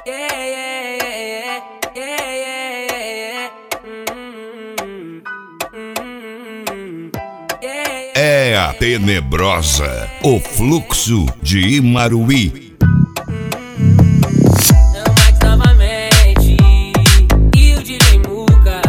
É a Tenebrosa, o fluxo de Imaruí. Novamente, e o de Limuca.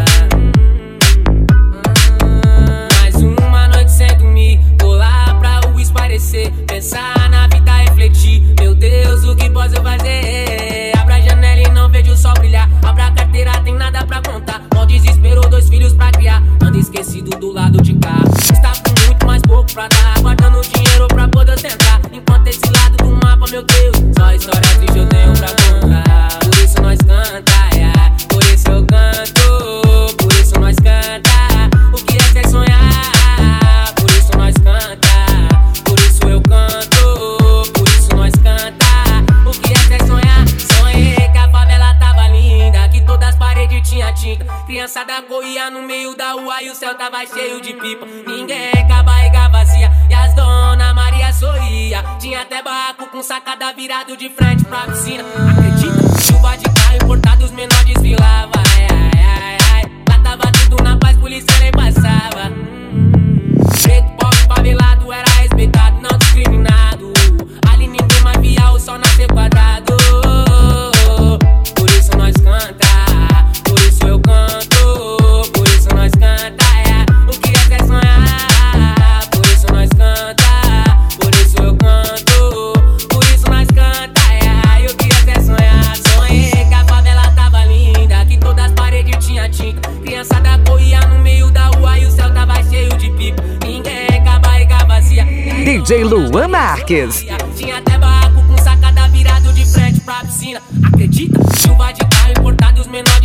Mais uma noite sem dormir, vou lá pra o esparecer, pensar na vida, refletir. Meu Deus, o que posso fazer? Abra a janela e não vejo o sol brilhar. Abra a carteira, tem nada pra contar. Mal desespero, 2 filhos pra criar. Ando esquecido do lado de cá. Está com muito mais pouco pra dar, guardando dinheiro pra poder tentar. Enquanto esse lado do mapa, meu Deus, só história triste eu tenho pra contar. Por isso nós canta, yeah. Por isso eu canto, por isso nós canta. O que é ser sonhar? Por isso nós canta, por isso eu canto, por isso nós canta. O que é ser sonhar? Sonhei que a favela tava linda, que todas as paredes tinha tinta. Criançada corria no meio da rua e o céu tava cheio de pipa. Ninguém com a barriga vazia e as dona Maria sorria. Tinha até barraco com sacada virado de frente pra piscina. Acredita? Chuva de carro importado, os menores desfilavam. Lá tava tudo na paz, polícia nem passava. Preto, pobre, favelado, era respeitado, não discriminado. Ali ninguém mais via o sol nascer quadrado. Por isso nós canta, por isso eu canto, por isso nós canta, é. O que é ser sonhar? Por isso nós canta, por isso eu canto, por isso nós canta, é. E o que é ser sonhar? Sonhei que a favela tava linda, que todas as paredes tinha tinta. Criançada corria no meio da rua e o céu tava cheio de pipa. Ninguém com a barriga vazia. DJ Luan Marques. Tinha até barraco com sacada virado de frente pra piscina. Acredita? Chuva de carro importado, os menores